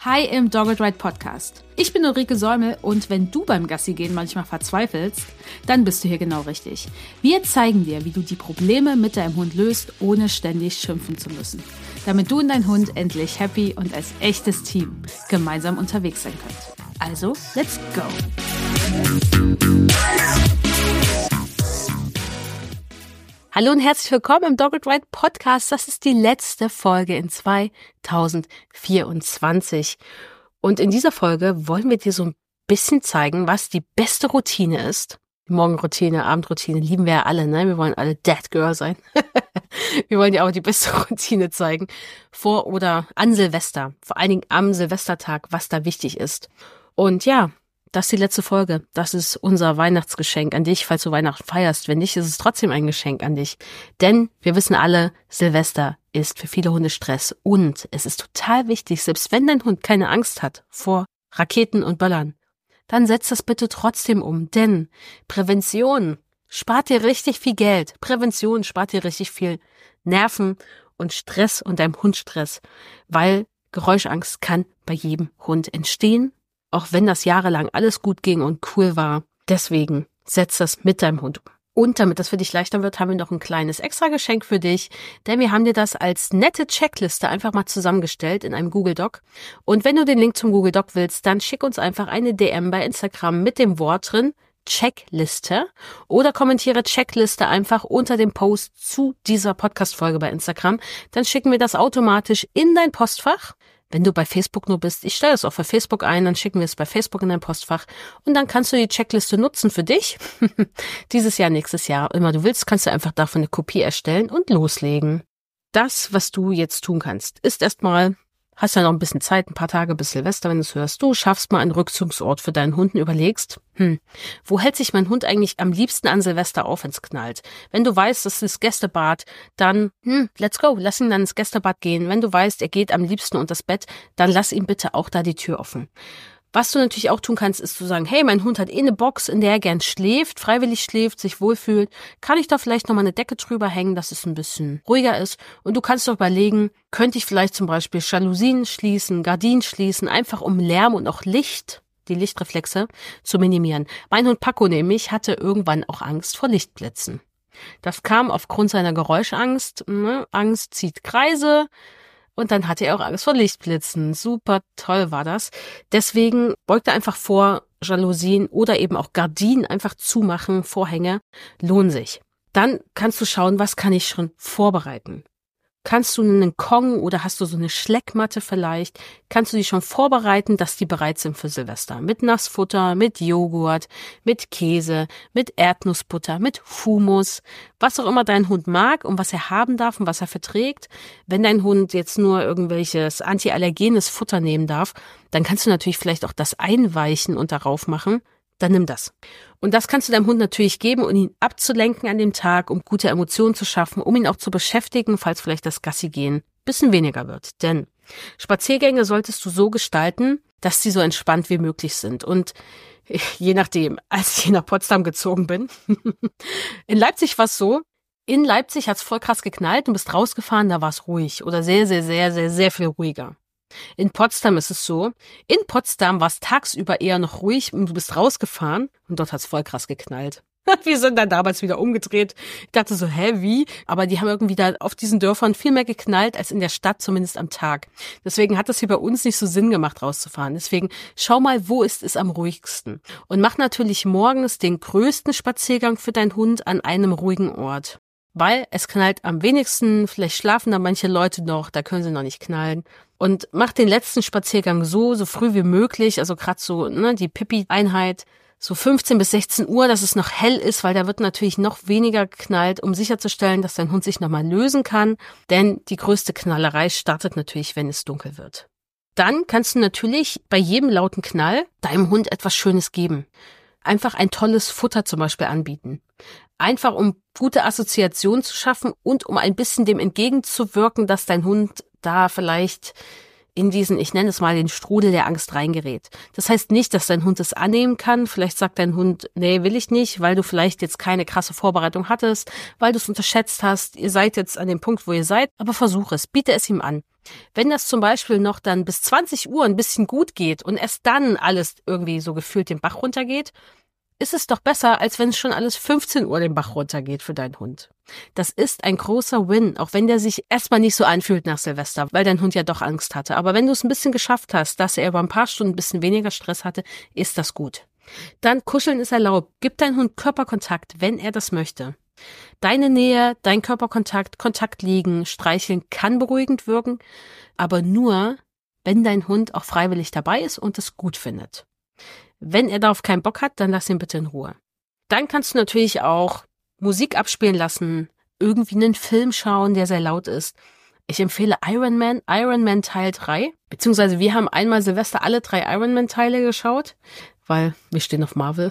Hi im Dogged Ride Podcast. Ich bin Ulrike Säumel und wenn du beim Gassi-Gehen manchmal verzweifelst, dann bist du hier genau richtig. Wir zeigen dir, wie du die Probleme mit deinem Hund löst, ohne ständig schimpfen zu müssen. Damit du und dein Hund endlich happy und als echtes Team gemeinsam unterwegs sein könnt. Also, let's go! Hallo und herzlich willkommen im Dogged Ride Podcast. Das ist die letzte Folge in 2024. Und in dieser Folge wollen wir dir so ein bisschen zeigen, was die beste Routine ist. Die Morgenroutine, Abendroutine lieben wir ja alle, ne? Wir wollen alle Dead Girl sein. Wir wollen dir aber die beste Routine zeigen. Vor oder an Silvester. Vor allen Dingen am Silvestertag, was da wichtig ist. Und ja, das ist die letzte Folge. Das ist unser Weihnachtsgeschenk an dich, falls du Weihnachten feierst. Wenn nicht, ist es trotzdem ein Geschenk an dich. Denn wir wissen alle, Silvester ist für viele Hunde Stress. Und es ist total wichtig, selbst wenn dein Hund keine Angst hat vor Raketen und Böllern, dann setz das bitte trotzdem um. Denn Prävention spart dir richtig viel Geld. Prävention spart dir richtig viel Nerven und Stress und deinem Hund Stress. Weil Geräuschangst kann bei jedem Hund entstehen. Auch wenn das jahrelang alles gut ging und cool war. Deswegen setz das mit deinem Hund um. Und damit das für dich leichter wird, haben wir noch ein kleines Extra-Geschenk für dich. Denn wir haben dir das als nette Checkliste einfach mal zusammengestellt in einem Google Doc. Und wenn du den Link zum Google Doc willst, dann schick uns einfach eine DM bei Instagram mit dem Wort drin, Checkliste. Oder kommentiere Checkliste einfach unter dem Post zu dieser Podcast-Folge bei Instagram. Dann schicken wir das automatisch in dein Postfach. Wenn du bei Facebook nur bist, ich stelle es auch für Facebook ein, dann schicken wir es bei Facebook in dein Postfach und dann kannst du die Checkliste nutzen für dich. Dieses Jahr, nächstes Jahr, immer du willst, kannst du einfach davon eine Kopie erstellen und loslegen. Das, was du jetzt tun kannst, ist erstmal, hast ja noch ein bisschen Zeit, ein paar Tage bis Silvester, wenn du es hörst, du schaffst mal einen Rückzugsort für deinen Hund und überlegst, wo hält sich mein Hund eigentlich am liebsten an Silvester auf, wenn es knallt? Wenn du weißt, das ist Gästebad, dann, let's go, lass ihn dann ins Gästebad gehen. Wenn du weißt, er geht am liebsten unter das Bett, dann lass ihm bitte auch da die Tür offen. Was du natürlich auch tun kannst, ist zu sagen, hey, mein Hund hat eine Box, in der er gern schläft, freiwillig schläft, sich wohlfühlt. Kann ich da vielleicht nochmal eine Decke drüber hängen, dass es ein bisschen ruhiger ist? Und du kannst doch überlegen, könnte ich vielleicht zum Beispiel Jalousien schließen, Gardinen schließen, einfach um Lärm und auch Licht, die Lichtreflexe, zu minimieren. Mein Hund Paco nämlich hatte irgendwann auch Angst vor Lichtblitzen. Das kam aufgrund seiner Geräuschangst. Angst zieht Kreise. Und dann hatte er auch Angst vor Lichtblitzen. Super toll war das. Deswegen beugte einfach vor, Jalousien oder eben auch Gardinen einfach zumachen, Vorhänge, lohnen sich. Dann kannst du schauen, was kann ich schon vorbereiten. Kannst du einen Kong oder hast du so eine Schleckmatte vielleicht, kannst du die schon vorbereiten, dass die bereit sind für Silvester. Mit Nassfutter, mit Joghurt, mit Käse, mit Erdnussbutter, mit Hummus, was auch immer dein Hund mag und was er haben darf und was er verträgt. Wenn dein Hund jetzt nur irgendwelches antiallergenes Futter nehmen darf, dann kannst du natürlich vielleicht auch das einweichen und darauf machen. Dann nimm das. Und das kannst du deinem Hund natürlich geben, um ihn abzulenken an dem Tag, um gute Emotionen zu schaffen, um ihn auch zu beschäftigen, falls vielleicht das Gassi-Gehen ein bisschen weniger wird. Denn Spaziergänge solltest du so gestalten, dass sie so entspannt wie möglich sind. Und je nachdem, als ich nach Potsdam gezogen bin, in Leipzig war es so, in Leipzig hat es voll krass geknallt, du bist rausgefahren, da war es ruhig oder sehr, sehr, sehr, sehr, sehr viel ruhiger. In Potsdam ist es so, in Potsdam war es tagsüber eher noch ruhig und du bist rausgefahren und dort hat es voll krass geknallt. Wir sind dann damals wieder umgedreht. Ich dachte so, wie? Aber die haben irgendwie da auf diesen Dörfern viel mehr geknallt als in der Stadt, zumindest am Tag. Deswegen hat das hier bei uns nicht so Sinn gemacht, rauszufahren. Deswegen schau mal, wo ist es am ruhigsten. Und mach natürlich morgens den größten Spaziergang für deinen Hund an einem ruhigen Ort. Weil es knallt am wenigsten, vielleicht schlafen da manche Leute noch, da können sie noch nicht knallen. Und mach den letzten Spaziergang so früh wie möglich, also gerade so die Pipi-Einheit, so 15 bis 16 Uhr, dass es noch hell ist, weil da wird natürlich noch weniger geknallt, um sicherzustellen, dass dein Hund sich nochmal lösen kann. Denn die größte Knallerei startet natürlich, wenn es dunkel wird. Dann kannst du natürlich bei jedem lauten Knall deinem Hund etwas Schönes geben. Einfach ein tolles Futter zum Beispiel anbieten. Einfach um gute Assoziationen zu schaffen und um ein bisschen dem entgegenzuwirken, dass dein Hund da vielleicht in diesen, ich nenne es mal, den Strudel der Angst reingerät. Das heißt nicht, dass dein Hund es annehmen kann. Vielleicht sagt dein Hund, nee, will ich nicht, weil du vielleicht jetzt keine krasse Vorbereitung hattest, weil du es unterschätzt hast. Ihr seid jetzt an dem Punkt, wo ihr seid, aber versuch es, biete es ihm an. Wenn das zum Beispiel noch dann bis 20 Uhr ein bisschen gut geht und erst dann alles irgendwie so gefühlt den Bach runtergeht, ist es doch besser, als wenn es schon alles 15 Uhr den Bach runtergeht für deinen Hund. Das ist ein großer Win, auch wenn der sich erstmal nicht so anfühlt nach Silvester, weil dein Hund ja doch Angst hatte. Aber wenn du es ein bisschen geschafft hast, dass er über ein paar Stunden ein bisschen weniger Stress hatte, ist das gut. Dann kuscheln ist erlaubt. Gib deinem Hund Körperkontakt, wenn er das möchte. Deine Nähe, dein Körperkontakt, Kontakt liegen, streicheln kann beruhigend wirken, aber nur, wenn dein Hund auch freiwillig dabei ist und es gut findet. Wenn er darauf keinen Bock hat, dann lass ihn bitte in Ruhe. Dann kannst du natürlich auch Musik abspielen lassen, irgendwie einen Film schauen, der sehr laut ist. Ich empfehle Iron Man Teil 3, beziehungsweise wir haben einmal Silvester alle 3 Iron Man Teile geschaut, weil wir stehen auf Marvel.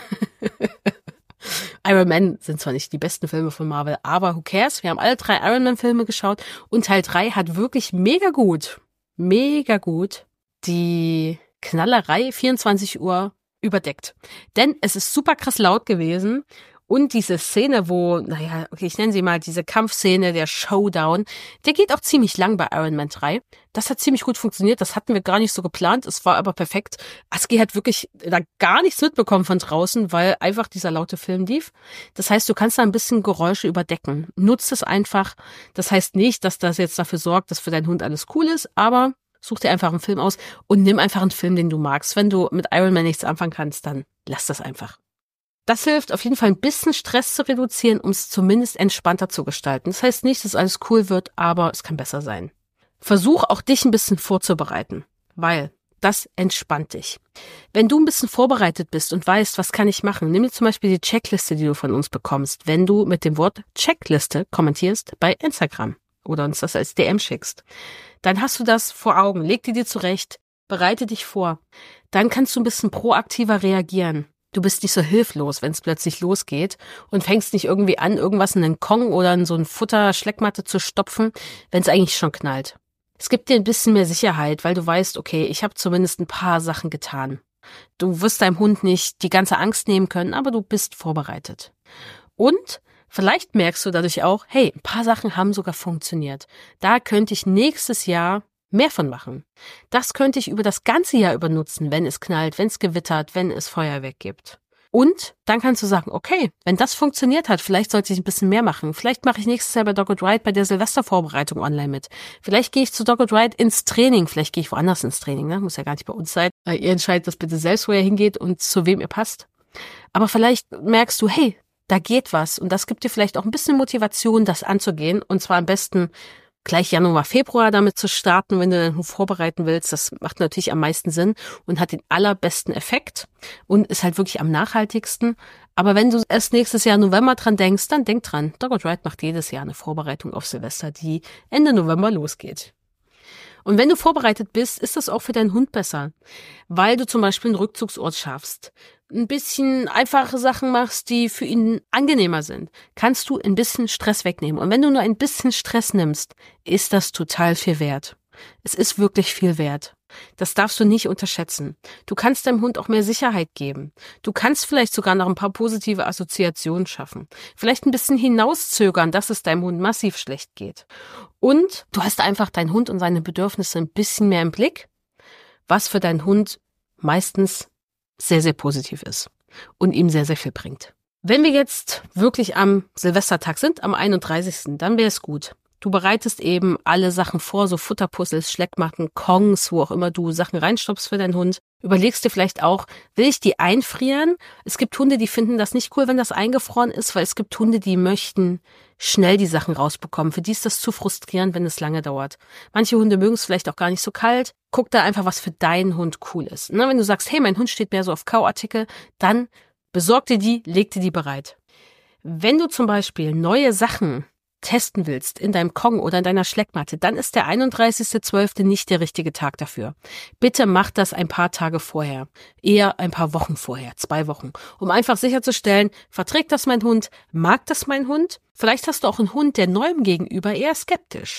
Iron Man sind zwar nicht die besten Filme von Marvel, aber who cares? Wir haben alle 3 Iron Man Filme geschaut und Teil 3 hat wirklich mega gut die Knallerei 24 Uhr überdeckt. Denn es ist super krass laut gewesen und diese Szene, wo, naja, okay, ich nenne sie mal diese Kampfszene, der Showdown, der geht auch ziemlich lang bei Iron Man 3. Das hat ziemlich gut funktioniert, das hatten wir gar nicht so geplant, es war aber perfekt. Aski hat wirklich da gar nichts mitbekommen von draußen, weil einfach dieser laute Film lief. Das heißt, du kannst da ein bisschen Geräusche überdecken. Nutzt es einfach. Das heißt nicht, dass das jetzt dafür sorgt, dass für deinen Hund alles cool ist, aber such dir einfach einen Film aus und nimm einfach einen Film, den du magst. Wenn du mit Iron Man nichts anfangen kannst, dann lass das einfach. Das hilft auf jeden Fall ein bisschen Stress zu reduzieren, um es zumindest entspannter zu gestalten. Das heißt nicht, dass alles cool wird, aber es kann besser sein. Versuch auch dich ein bisschen vorzubereiten, weil das entspannt dich. Wenn du ein bisschen vorbereitet bist und weißt, was kann ich machen, nimm dir zum Beispiel die Checkliste, die du von uns bekommst, wenn du mit dem Wort Checkliste kommentierst bei Instagram oder uns das als DM schickst. Dann hast du das vor Augen, leg dir zurecht, bereite dich vor. Dann kannst du ein bisschen proaktiver reagieren. Du bist nicht so hilflos, wenn es plötzlich losgeht und fängst nicht irgendwie an, irgendwas in den Kong oder in so ein Futter-Schleckmatte zu stopfen, wenn es eigentlich schon knallt. Es gibt dir ein bisschen mehr Sicherheit, weil du weißt, okay, ich habe zumindest ein paar Sachen getan. Du wirst deinem Hund nicht die ganze Angst nehmen können, aber du bist vorbereitet. Und vielleicht merkst du dadurch auch, hey, ein paar Sachen haben sogar funktioniert. Da könnte ich nächstes Jahr mehr von machen. Das könnte ich über das ganze Jahr über nutzen, wenn es knallt, wenn es gewittert, wenn es Feuerwerk gibt. Und dann kannst du sagen, okay, wenn das funktioniert hat, vielleicht sollte ich ein bisschen mehr machen. Vielleicht mache ich nächstes Jahr bei Dog & Ride bei der Silvestervorbereitung online mit. Vielleicht gehe ich zu Dog & Ride ins Training. Vielleicht gehe ich woanders ins Training, ne? Muss ja gar nicht bei uns sein. Ihr entscheidet das bitte selbst, wo ihr hingeht und zu wem ihr passt. Aber vielleicht merkst du, hey, da geht was. Und das gibt dir vielleicht auch ein bisschen Motivation, das anzugehen. Und zwar am besten gleich Januar, Februar damit zu starten, wenn du den Hund vorbereiten willst. Das macht natürlich am meisten Sinn und hat den allerbesten Effekt und ist halt wirklich am nachhaltigsten. Aber wenn du erst nächstes Jahr November dran denkst, dann denk dran, Dog & Ride macht jedes Jahr eine Vorbereitung auf Silvester, die Ende November losgeht. Und wenn du vorbereitet bist, ist das auch für deinen Hund besser, weil du zum Beispiel einen Rückzugsort schaffst, ein bisschen einfache Sachen machst, die für ihn angenehmer sind, kannst du ein bisschen Stress wegnehmen. Und wenn du nur ein bisschen Stress nimmst, ist das total viel wert. Es ist wirklich viel wert. Das darfst du nicht unterschätzen. Du kannst deinem Hund auch mehr Sicherheit geben. Du kannst vielleicht sogar noch ein paar positive Assoziationen schaffen. Vielleicht ein bisschen hinauszögern, dass es deinem Hund massiv schlecht geht. Und du hast einfach deinen Hund und seine Bedürfnisse ein bisschen mehr im Blick, was für deinen Hund meistens sehr, sehr positiv ist und ihm sehr, sehr viel bringt. Wenn wir jetzt wirklich am Silvestertag sind, am 31., dann wäre es gut. Du bereitest eben alle Sachen vor, so Futterpuzzles, Schleckmatten, Kongs, wo auch immer du Sachen reinstopfst für deinen Hund. Überlegst dir vielleicht auch, will ich die einfrieren? Es gibt Hunde, die finden das nicht cool, wenn das eingefroren ist, weil es gibt Hunde, die möchten schnell die Sachen rausbekommen. Für die ist das zu frustrierend, wenn es lange dauert. Manche Hunde mögen es vielleicht auch gar nicht so kalt. Guck da einfach, was für deinen Hund cool ist. Na, wenn du sagst, hey, mein Hund steht mehr so auf Kauartikel, dann besorg dir die, leg dir die bereit. Wenn du zum Beispiel neue Sachen testen willst in deinem Kong oder in deiner Schleckmatte, dann ist der 31.12. nicht der richtige Tag dafür. Bitte mach das ein paar Tage vorher, eher ein paar Wochen vorher, 2 Wochen, um einfach sicherzustellen, verträgt das mein Hund, mag das mein Hund? Vielleicht hast du auch einen Hund, der neuem gegenüber eher skeptisch.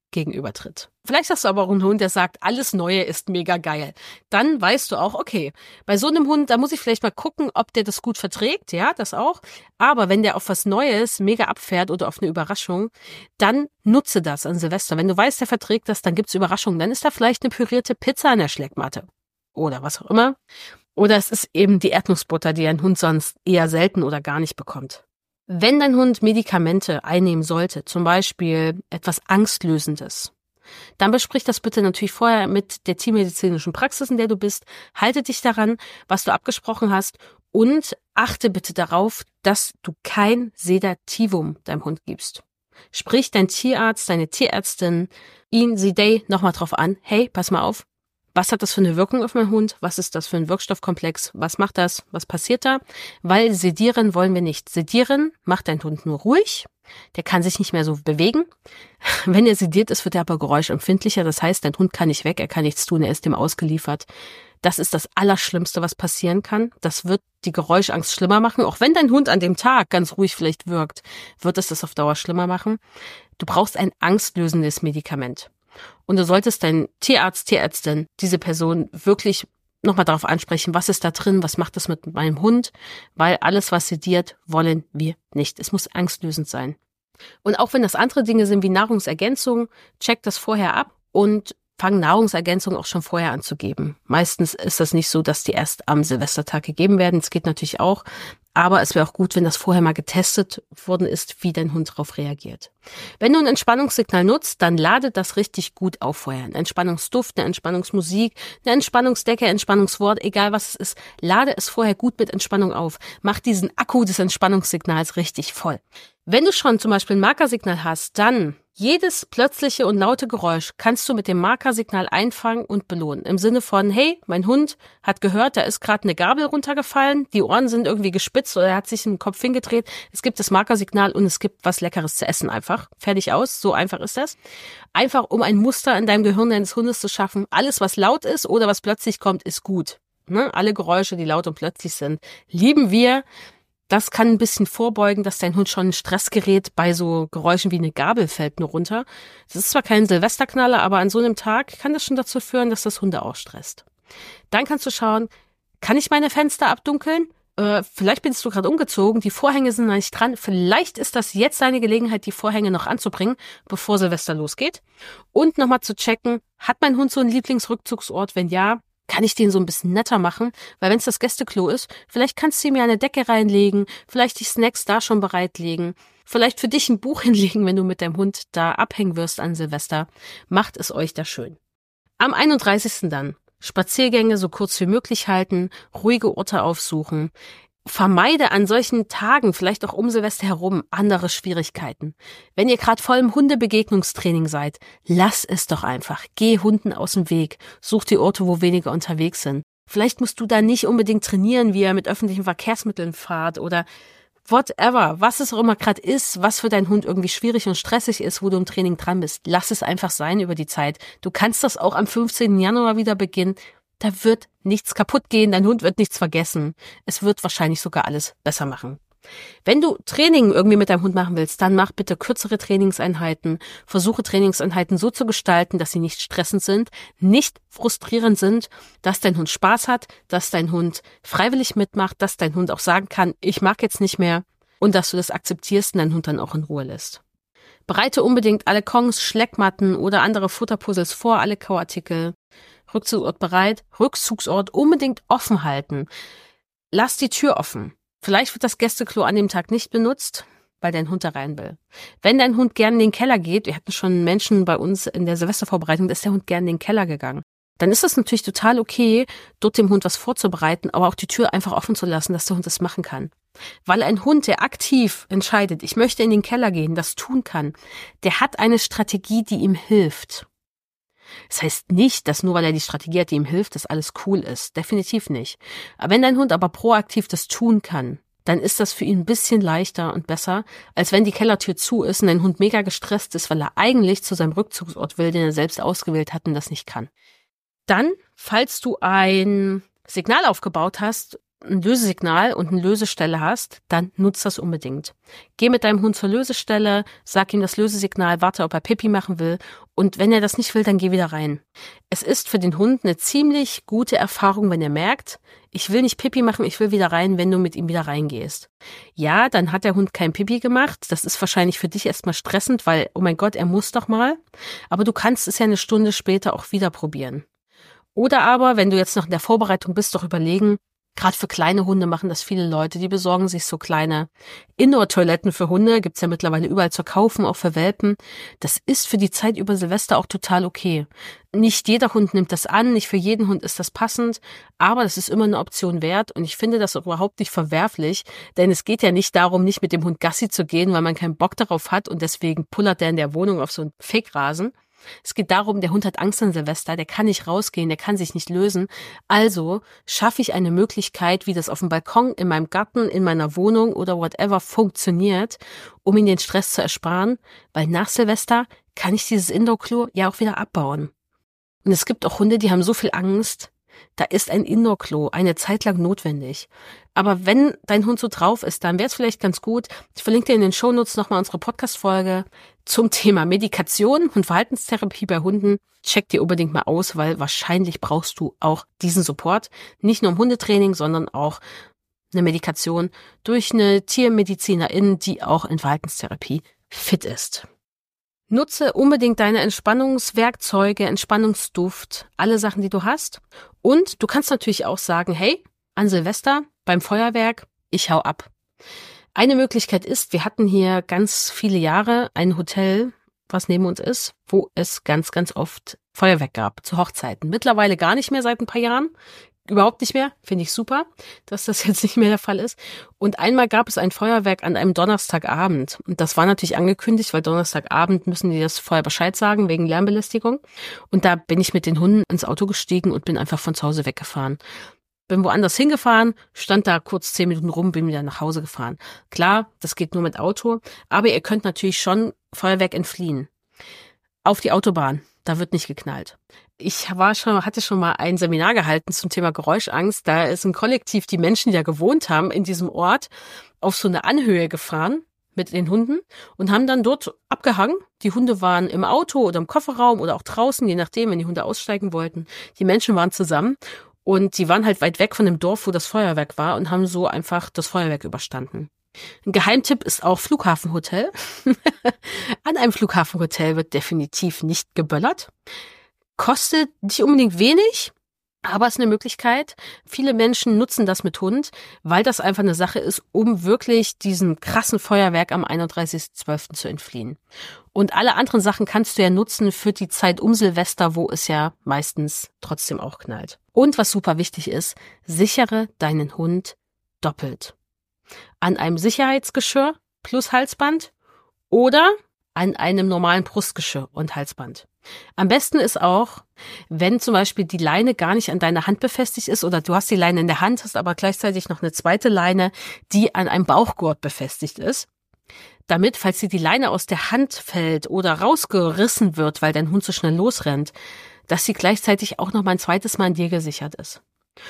gegenübertritt. Vielleicht hast du aber auch einen Hund, der sagt, alles Neue ist mega geil. Dann weißt du auch, okay, bei so einem Hund, da muss ich vielleicht mal gucken, ob der das gut verträgt, ja, das auch. Aber wenn der auf was Neues mega abfährt oder auf eine Überraschung, dann nutze das an Silvester. Wenn du weißt, der verträgt das, dann gibt's Überraschungen. Dann ist da vielleicht eine pürierte Pizza an der Schleckmatte oder was auch immer. Oder es ist eben die Erdnussbutter, die ein Hund sonst eher selten oder gar nicht bekommt. Wenn dein Hund Medikamente einnehmen sollte, zum Beispiel etwas Angstlösendes, dann besprich das bitte natürlich vorher mit der tiermedizinischen Praxis, in der du bist. Halte dich daran, was du abgesprochen hast und achte bitte darauf, dass du kein Sedativum deinem Hund gibst. Sprich dein Tierarzt, deine Tierärztin, sie nochmal drauf an. Hey, pass mal auf. Was hat das für eine Wirkung auf meinen Hund? Was ist das für ein Wirkstoffkomplex? Was macht das? Was passiert da? Weil sedieren wollen wir nicht. Sedieren macht dein Hund nur ruhig. Der kann sich nicht mehr so bewegen. Wenn er sediert ist, wird er aber geräuschempfindlicher. Das heißt, dein Hund kann nicht weg, er kann nichts tun, er ist dem ausgeliefert. Das ist das Allerschlimmste, was passieren kann. Das wird die Geräuschangst schlimmer machen. Auch wenn dein Hund an dem Tag ganz ruhig vielleicht wirkt, wird es das auf Dauer schlimmer machen. Du brauchst ein angstlösendes Medikament. Und du solltest deinen Tierarzt, Tierärztin, diese Person wirklich nochmal darauf ansprechen, was ist da drin, was macht das mit meinem Hund, weil alles, was sediert, wollen wir nicht. Es muss angstlösend sein. Und auch wenn das andere Dinge sind wie Nahrungsergänzung, check das vorher ab und fang Nahrungsergänzung auch schon vorher an zu geben. Meistens ist das nicht so, dass die erst am Silvestertag gegeben werden. Das geht natürlich auch. Aber es wäre auch gut, wenn das vorher mal getestet worden ist, wie dein Hund darauf reagiert. Wenn du ein Entspannungssignal nutzt, dann lade das richtig gut auf vorher. Ein Entspannungsduft, eine Entspannungsmusik, eine Entspannungsdecke, Entspannungswort, egal was es ist. Lade es vorher gut mit Entspannung auf. Mach diesen Akku des Entspannungssignals richtig voll. Wenn du schon zum Beispiel ein Markersignal hast, dann jedes plötzliche und laute Geräusch kannst du mit dem Markersignal einfangen und belohnen. Im Sinne von, hey, mein Hund hat gehört, da ist gerade eine Gabel runtergefallen, die Ohren sind irgendwie gespitzt oder er hat sich im Kopf hingedreht. Es gibt das Markersignal und es gibt was Leckeres zu essen einfach. Fertig aus, so einfach ist das. Einfach, um ein Muster in deinem Gehirn deines Hundes zu schaffen. Alles, was laut ist oder was plötzlich kommt, ist gut. Ne? Alle Geräusche, die laut und plötzlich sind, lieben wir. Das kann ein bisschen vorbeugen, dass dein Hund schon in Stress gerät bei so Geräuschen wie eine Gabel fällt nur runter. Das ist zwar kein Silvesterknaller, aber an so einem Tag kann das schon dazu führen, dass das Hunde auch stresst. Dann kannst du schauen, kann ich meine Fenster abdunkeln? Vielleicht bist du gerade umgezogen, die Vorhänge sind noch nicht dran. Vielleicht ist das jetzt deine Gelegenheit, die Vorhänge noch anzubringen, bevor Silvester losgeht. Und nochmal zu checken, hat mein Hund so einen Lieblingsrückzugsort? Wenn ja, kann ich den so ein bisschen netter machen, weil wenn es das Gästeklo ist, vielleicht kannst du mir eine Decke reinlegen, vielleicht die Snacks da schon bereitlegen, vielleicht für dich ein Buch hinlegen, wenn du mit deinem Hund da abhängen wirst an Silvester. Macht es euch da schön. Am 31. dann Spaziergänge so kurz wie möglich halten, ruhige Orte aufsuchen. Vermeide an solchen Tagen, vielleicht auch um Silvester herum, andere Schwierigkeiten. Wenn ihr gerade voll im Hundebegegnungstraining seid, lass es doch einfach. Geh Hunden aus dem Weg. Such die Orte, wo weniger unterwegs sind. Vielleicht musst du da nicht unbedingt trainieren, wie ihr mit öffentlichen Verkehrsmitteln fahrt oder whatever, was es auch immer gerade ist, was für deinen Hund irgendwie schwierig und stressig ist, wo du im Training dran bist. Lass es einfach sein über die Zeit. Du kannst das auch am 15. Januar wieder beginnen. Da wird nichts kaputt gehen, dein Hund wird nichts vergessen. Es wird wahrscheinlich sogar alles besser machen. Wenn du Training irgendwie mit deinem Hund machen willst, dann mach bitte kürzere Trainingseinheiten. Versuche Trainingseinheiten so zu gestalten, dass sie nicht stressend sind, nicht frustrierend sind, dass dein Hund Spaß hat, dass dein Hund freiwillig mitmacht, dass dein Hund auch sagen kann, ich mag jetzt nicht mehr und dass du das akzeptierst und deinen Hund dann auch in Ruhe lässt. Bereite unbedingt alle Kongs, Schleckmatten oder andere Futterpuzzles vor, alle Kauartikel. Rückzugsort bereit, Rückzugsort unbedingt offen halten. Lass die Tür offen. Vielleicht wird das Gästeklo an dem Tag nicht benutzt, weil dein Hund da rein will. Wenn dein Hund gern in den Keller geht, wir hatten schon Menschen bei uns in der Silvestervorbereitung, da ist der Hund gern in den Keller gegangen. Dann ist es natürlich total okay, dort dem Hund was vorzubereiten, aber auch die Tür einfach offen zu lassen, dass der Hund das machen kann. Weil ein Hund, der aktiv entscheidet, ich möchte in den Keller gehen, das tun kann, der hat eine Strategie, die ihm hilft. Das heißt nicht, dass nur weil er die Strategie hat, die ihm hilft, dass alles cool ist. Definitiv nicht. Aber wenn dein Hund aber proaktiv das tun kann, dann ist das für ihn ein bisschen leichter und besser, als wenn die Kellertür zu ist und dein Hund mega gestresst ist, weil er eigentlich zu seinem Rückzugsort will, den er selbst ausgewählt hat und das nicht kann. Dann, falls du ein Signal aufgebaut hast, ein Lösesignal und eine Lösestelle hast, dann nutz das unbedingt. Geh mit deinem Hund zur Lösestelle, sag ihm das Lösesignal, warte, ob er Pipi machen will und wenn er das nicht will, dann geh wieder rein. Es ist für den Hund eine ziemlich gute Erfahrung, wenn er merkt, ich will nicht Pipi machen, ich will wieder rein, wenn du mit ihm wieder reingehst. Ja, dann hat der Hund kein Pipi gemacht, das ist wahrscheinlich für dich erstmal stressend, weil, oh mein Gott, er muss doch mal, aber du kannst es ja eine Stunde später auch wieder probieren. Oder aber, wenn du jetzt noch in der Vorbereitung bist, doch überlegen, gerade für kleine Hunde machen das viele Leute, die besorgen sich so kleine Indoor-Toiletten für Hunde, gibt's ja mittlerweile überall zu kaufen, auch für Welpen. Das ist für die Zeit über Silvester auch total okay. Nicht jeder Hund nimmt das an, nicht für jeden Hund ist das passend, aber das ist immer eine Option wert und ich finde das überhaupt nicht verwerflich, denn es geht ja nicht darum, nicht mit dem Hund Gassi zu gehen, weil man keinen Bock darauf hat und deswegen pullert der in der Wohnung auf so einen Fake-Rasen. Es geht darum, der Hund hat Angst an Silvester, der kann nicht rausgehen, der kann sich nicht lösen. Also schaffe ich eine Möglichkeit, wie das auf dem Balkon, in meinem Garten, in meiner Wohnung oder whatever funktioniert, um ihn den Stress zu ersparen, weil nach Silvester kann ich dieses Indoor-Klo ja auch wieder abbauen. Und es gibt auch Hunde, die haben so viel Angst, da ist ein Indoor-Klo eine Zeit lang notwendig. Aber wenn dein Hund so drauf ist, dann wäre es vielleicht ganz gut. Ich verlinke dir in den Shownotes nochmal unsere Podcast-Folge zum Thema Medikation und Verhaltenstherapie bei Hunden. Check dir unbedingt mal aus, weil wahrscheinlich brauchst du auch diesen Support. Nicht nur im Hundetraining, sondern auch eine Medikation durch eine Tiermedizinerin, die auch in Verhaltenstherapie fit ist. Nutze unbedingt deine Entspannungswerkzeuge, Entspannungsduft, alle Sachen, die du hast. Und du kannst natürlich auch sagen, hey, an Silvester beim Feuerwerk, ich hau ab. Eine Möglichkeit ist, wir hatten hier ganz viele Jahre ein Hotel, was neben uns ist, wo es ganz, ganz oft Feuerwerk gab zu Hochzeiten. Mittlerweile gar nicht mehr seit ein paar Jahren. Überhaupt nicht mehr, finde ich super, dass das jetzt nicht mehr der Fall ist. Und einmal gab es ein Feuerwerk an einem Donnerstagabend. Und das war natürlich angekündigt, weil Donnerstagabend müssen die das vorher Bescheid sagen, wegen Lärmbelästigung. Und da bin ich mit den Hunden ins Auto gestiegen und bin einfach von zu Hause weggefahren. Bin woanders hingefahren, stand da kurz 10 Minuten rum, bin wieder nach Hause gefahren. Klar, das geht nur mit Auto, aber ihr könnt natürlich schon Feuerwerk entfliehen. Auf die Autobahn, da wird nicht geknallt. Ich hatte schon mal ein Seminar gehalten zum Thema Geräuschangst. Da ist ein Kollektiv, die Menschen, die da gewohnt haben, in diesem Ort auf so eine Anhöhe gefahren mit den Hunden und haben dann dort abgehangen. Die Hunde waren im Auto oder im Kofferraum oder auch draußen, je nachdem, wenn die Hunde aussteigen wollten. Die Menschen waren zusammen und die waren halt weit weg von dem Dorf, wo das Feuerwerk war und haben so einfach das Feuerwerk überstanden. Ein Geheimtipp ist auch Flughafenhotel. An einem Flughafenhotel wird definitiv nicht geböllert. Kostet nicht unbedingt wenig, aber es ist eine Möglichkeit. Viele Menschen nutzen das mit Hund, weil das einfach eine Sache ist, um wirklich diesem krassen Feuerwerk am 31.12. zu entfliehen. Und alle anderen Sachen kannst du ja nutzen für die Zeit um Silvester, wo es ja meistens trotzdem auch knallt. Und was super wichtig ist, sichere deinen Hund doppelt. An einem Sicherheitsgeschirr plus Halsband oder an einem normalen Brustgeschirr und Halsband. Am besten ist auch, wenn zum Beispiel die Leine gar nicht an deiner Hand befestigt ist oder du hast die Leine in der Hand, hast aber gleichzeitig noch eine zweite Leine, die an einem Bauchgurt befestigt ist. Damit, falls dir die Leine aus der Hand fällt oder rausgerissen wird, weil dein Hund so schnell losrennt, dass sie gleichzeitig auch noch mal ein zweites Mal an dir gesichert ist.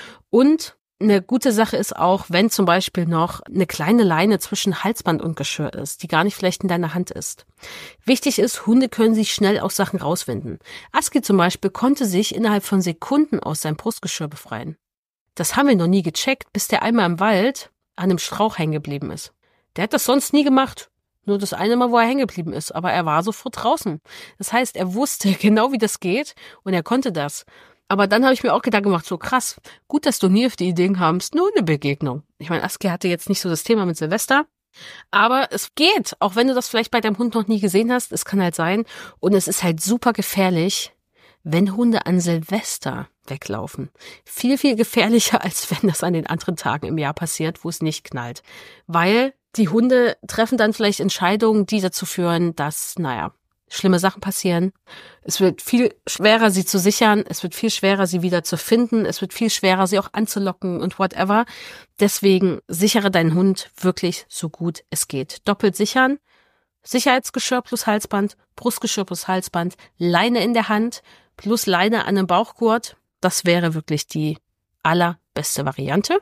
Und eine gute Sache ist auch, wenn zum Beispiel noch eine kleine Leine zwischen Halsband und Geschirr ist, die gar nicht vielleicht in deiner Hand ist. Wichtig ist, Hunde können sich schnell aus Sachen rauswinden. Aski zum Beispiel konnte sich innerhalb von Sekunden aus seinem Brustgeschirr befreien. Das haben wir noch nie gecheckt, bis der einmal im Wald an einem Strauch hängen geblieben ist. Der hat das sonst nie gemacht. Nur das eine Mal, wo er hängen geblieben ist. Aber er war sofort draußen. Das heißt, er wusste genau, wie das geht und er konnte das. Aber dann habe ich mir auch Gedanken gemacht, so krass, gut, dass du nie auf die Ideen kamst, nur eine Begegnung. Ich meine, Aski hatte jetzt nicht so das Thema mit Silvester, aber es geht, auch wenn du das vielleicht bei deinem Hund noch nie gesehen hast, es kann halt sein. Und es ist halt super gefährlich, wenn Hunde an Silvester weglaufen. Viel, viel gefährlicher, als wenn das an den anderen Tagen im Jahr passiert, wo es nicht knallt. Weil die Hunde treffen dann vielleicht Entscheidungen, die dazu führen, dass, schlimme Sachen passieren. Es wird viel schwerer, sie zu sichern. Es wird viel schwerer, sie wieder zu finden. Es wird viel schwerer, sie auch anzulocken und whatever. Deswegen sichere deinen Hund wirklich so gut es geht. Doppelt sichern. Sicherheitsgeschirr plus Halsband, Brustgeschirr plus Halsband, Leine in der Hand plus Leine an einem Bauchgurt. Das wäre wirklich die allerbeste Variante.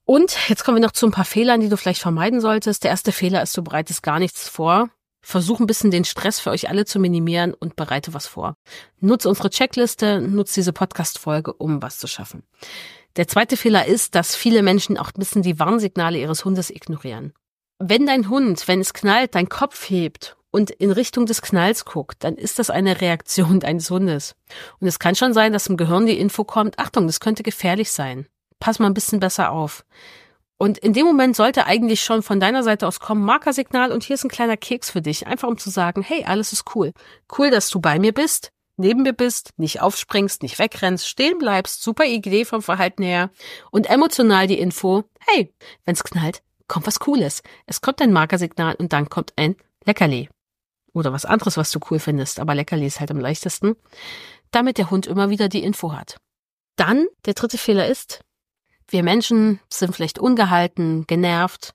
Und jetzt kommen wir noch zu ein paar Fehlern, die du vielleicht vermeiden solltest. Der erste Fehler ist, du bereitest gar nichts vor. Versuch ein bisschen den Stress für euch alle zu minimieren und bereite was vor. Nutze unsere Checkliste, nutze diese Podcast-Folge, um was zu schaffen. Der zweite Fehler ist, dass viele Menschen auch ein bisschen die Warnsignale ihres Hundes ignorieren. Wenn dein Hund, wenn es knallt, deinen Kopf hebt und in Richtung des Knalls guckt, dann ist das eine Reaktion deines Hundes. Und es kann schon sein, dass im Gehirn die Info kommt, Achtung, das könnte gefährlich sein. Pass mal ein bisschen besser auf. Und in dem Moment sollte eigentlich schon von deiner Seite aus kommen, Markersignal und hier ist ein kleiner Keks für dich. Einfach um zu sagen, hey, alles ist cool. Cool, dass du bei mir bist, neben mir bist, nicht aufspringst, nicht wegrennst, stehen bleibst. Super Idee vom Verhalten her. Und emotional die Info, hey, wenn's knallt, kommt was Cooles. Es kommt ein Markersignal und dann kommt ein Leckerli. Oder was anderes, was du cool findest. Aber Leckerli ist halt am leichtesten. Damit der Hund immer wieder die Info hat. Dann, der dritte Fehler ist, wir Menschen sind vielleicht ungehalten, genervt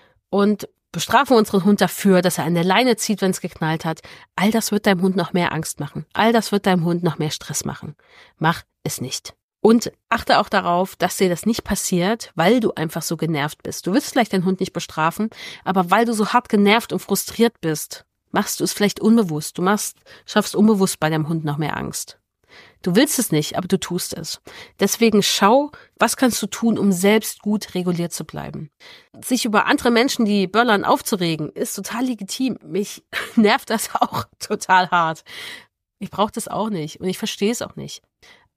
und bestrafen unseren Hund dafür, dass er an der Leine zieht, wenn es geknallt hat. All das wird deinem Hund noch mehr Angst machen. All das wird deinem Hund noch mehr Stress machen. Mach es nicht. Und achte auch darauf, dass dir das nicht passiert, weil du einfach so genervt bist. Du willst vielleicht deinen Hund nicht bestrafen, aber weil du so hart genervt und frustriert bist, machst du es vielleicht unbewusst. Schaffst unbewusst bei deinem Hund noch mehr Angst. Du willst es nicht, aber du tust es. Deswegen schau, was kannst du tun, um selbst gut reguliert zu bleiben. Sich über andere Menschen, die böllern, aufzuregen, ist total legitim. Mich nervt das auch total hart. Ich brauche das auch nicht und ich verstehe es auch nicht.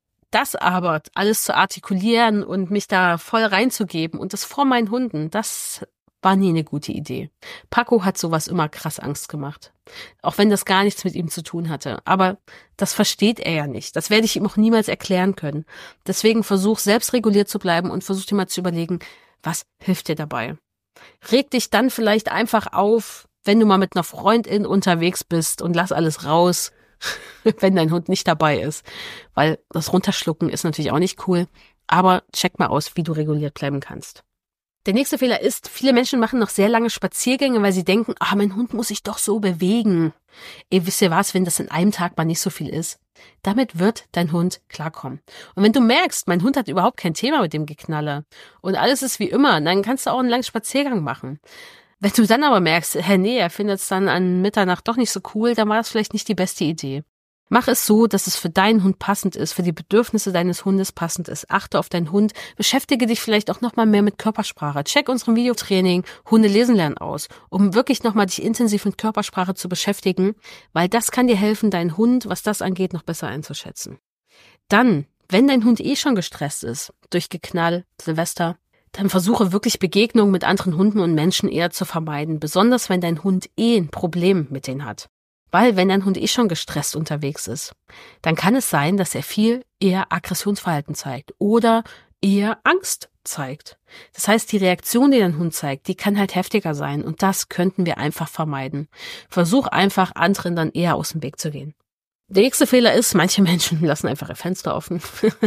Das aber, alles zu artikulieren und mich da voll reinzugeben und das vor meinen Hunden, das war nie eine gute Idee. Paco hat sowas immer krass Angst gemacht. Auch wenn das gar nichts mit ihm zu tun hatte. Aber das versteht er ja nicht. Das werde ich ihm auch niemals erklären können. Deswegen versuch selbst reguliert zu bleiben und versuch dir mal zu überlegen, was hilft dir dabei? Reg dich dann vielleicht einfach auf, wenn du mal mit einer Freundin unterwegs bist und lass alles raus, wenn dein Hund nicht dabei ist. Weil das Runterschlucken ist natürlich auch nicht cool. Aber check mal aus, wie du reguliert bleiben kannst. Der nächste Fehler ist, viele Menschen machen noch sehr lange Spaziergänge, weil sie denken, mein Hund muss sich doch so bewegen. Wisst ihr was, wenn das in einem Tag mal nicht so viel ist? Damit wird dein Hund klarkommen. Und wenn du merkst, mein Hund hat überhaupt kein Thema mit dem Geknalle und alles ist wie immer, dann kannst du auch einen langen Spaziergang machen. Wenn du dann aber merkst, nee, er findet es dann an Mitternacht doch nicht so cool, dann war das vielleicht nicht die beste Idee. Mach es so, dass es für deinen Hund passend ist, für die Bedürfnisse deines Hundes passend ist. Achte auf deinen Hund. Beschäftige dich vielleicht auch nochmal mehr mit Körpersprache. Check unseren Videotraining Hunde lesen lernen aus, um wirklich nochmal dich intensiv mit Körpersprache zu beschäftigen, weil das kann dir helfen, deinen Hund, was das angeht, noch besser einzuschätzen. Dann, wenn dein Hund schon gestresst ist, durch Geknall, Silvester, dann versuche wirklich Begegnungen mit anderen Hunden und Menschen eher zu vermeiden, besonders wenn dein Hund ein Problem mit denen hat. Weil wenn dein Hund schon gestresst unterwegs ist, dann kann es sein, dass er viel eher Aggressionsverhalten zeigt oder eher Angst zeigt. Das heißt, die Reaktion, die dein Hund zeigt, die kann halt heftiger sein und das könnten wir einfach vermeiden. Versuch einfach, anderen dann eher aus dem Weg zu gehen. Der nächste Fehler ist, manche Menschen lassen einfach ihr Fenster offen.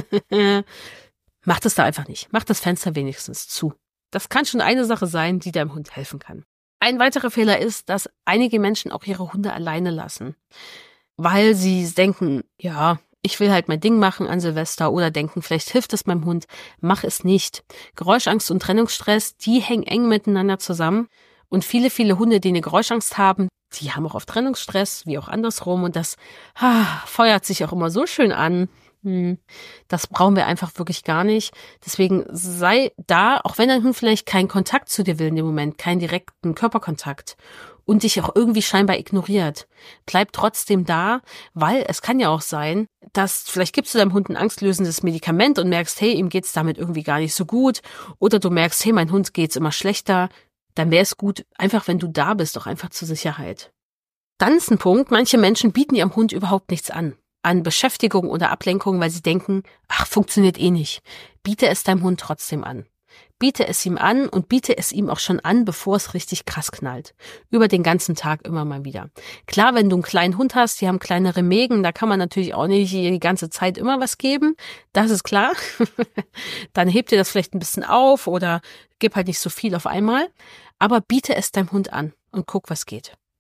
Mach das da einfach nicht. Mach das Fenster wenigstens zu. Das kann schon eine Sache sein, die deinem Hund helfen kann. Ein weiterer Fehler ist, dass einige Menschen auch ihre Hunde alleine lassen, weil sie denken, ja, ich will halt mein Ding machen an Silvester oder denken, vielleicht hilft es meinem Hund. Mach es nicht. Geräuschangst und Trennungsstress, die hängen eng miteinander zusammen und viele Hunde, die eine Geräuschangst haben, die haben auch oft Trennungsstress, wie auch andersrum und das feuert sich auch immer so schön an. Das brauchen wir einfach wirklich gar nicht. Deswegen sei da, auch wenn dein Hund vielleicht keinen Kontakt zu dir will in dem Moment, keinen direkten Körperkontakt und dich auch irgendwie scheinbar ignoriert. Bleib trotzdem da, weil es kann ja auch sein, dass vielleicht gibst du deinem Hund ein angstlösendes Medikament und merkst, hey, ihm geht's damit irgendwie gar nicht so gut. Oder du merkst, hey, mein Hund geht's immer schlechter. Dann wäre es gut, einfach wenn du da bist, auch einfach zur Sicherheit. Dann ist ein Punkt, manche Menschen bieten ihrem Hund überhaupt nichts an Beschäftigung oder Ablenkung, weil sie denken, funktioniert nicht. Biete es deinem Hund trotzdem an. Biete es ihm an und biete es ihm auch schon an, bevor es richtig krass knallt. Über den ganzen Tag immer mal wieder. Klar, wenn du einen kleinen Hund hast, die haben kleinere Mägen, da kann man natürlich auch nicht die ganze Zeit immer was geben. Das ist klar. Dann hebt dir das vielleicht ein bisschen auf oder gib halt nicht so viel auf einmal. Aber biete es deinem Hund an und guck, was geht.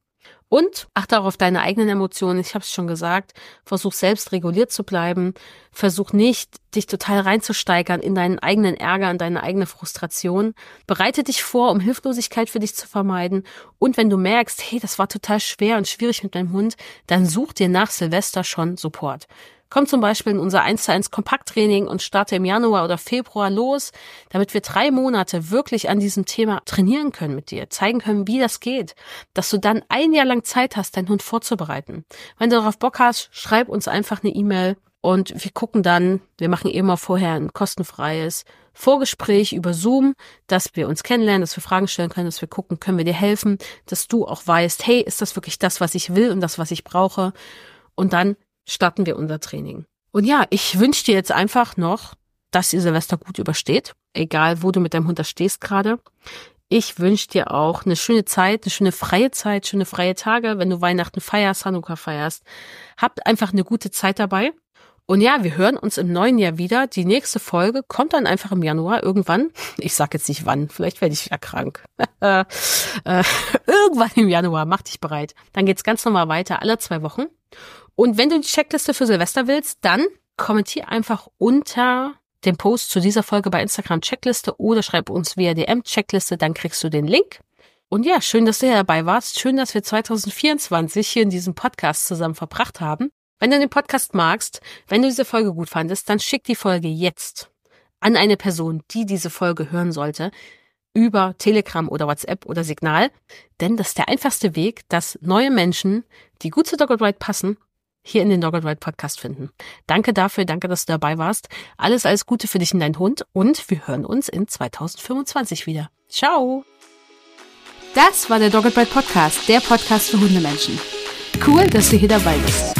Und achte auch auf deine eigenen Emotionen. Ich habe es schon gesagt, versuch selbst reguliert zu bleiben. Versuch nicht, dich total reinzusteigern in deinen eigenen Ärger, in deine eigene Frustration. Bereite dich vor, um Hilflosigkeit für dich zu vermeiden. Und wenn du merkst, hey, das war total schwer und schwierig mit deinem Hund, dann such dir nach Silvester schon Support. Komm zum Beispiel in unser 1:1 Kompakttraining und starte im Januar oder Februar los, damit wir 3 Monate wirklich an diesem Thema trainieren können mit dir, zeigen können, wie das geht, dass du dann 1 Jahr lang Zeit hast, deinen Hund vorzubereiten. Wenn du darauf Bock hast, schreib uns einfach eine E-Mail und wir gucken dann, wir machen immer vorher ein kostenfreies Vorgespräch über Zoom, dass wir uns kennenlernen, dass wir Fragen stellen können, dass wir gucken, können wir dir helfen, dass du auch weißt, hey, ist das wirklich das, was ich will und das, was ich brauche? Und dann starten wir unser Training. Und ja, ich wünsche dir jetzt einfach noch, dass ihr Silvester gut übersteht, egal wo du mit deinem Hund da stehst gerade. Ich wünsche dir auch eine schöne Zeit, eine schöne freie Zeit, schöne freie Tage, wenn du Weihnachten feierst, Hanukkah feierst. Habt einfach eine gute Zeit dabei. Und ja, wir hören uns im neuen Jahr wieder. Die nächste Folge kommt dann einfach im Januar irgendwann. Ich sag jetzt nicht wann, vielleicht werde ich wieder krank. Irgendwann im Januar, mach dich bereit. Dann geht's ganz normal weiter, alle 2 Wochen. Und wenn du die Checkliste für Silvester willst, dann kommentier einfach unter dem Post zu dieser Folge bei Instagram Checkliste oder schreib uns via DM Checkliste, dann kriegst du den Link. Und ja, schön, dass du hier dabei warst. Schön, dass wir 2024 hier in diesem Podcast zusammen verbracht haben. Wenn du den Podcast magst, wenn du diese Folge gut fandest, dann schick die Folge jetzt an eine Person, die diese Folge hören sollte, über Telegram oder WhatsApp oder Signal. Denn das ist der einfachste Weg, dass neue Menschen, die gut zu Dog & Ride passen, hier in den Dog & Ride Podcast finden. Danke dafür, danke, dass du dabei warst. Alles Gute für dich und deinen Hund und wir hören uns in 2025 wieder. Ciao! Das war der Dog & Ride Podcast, der Podcast für Hundemenschen. Cool, dass du hier dabei bist.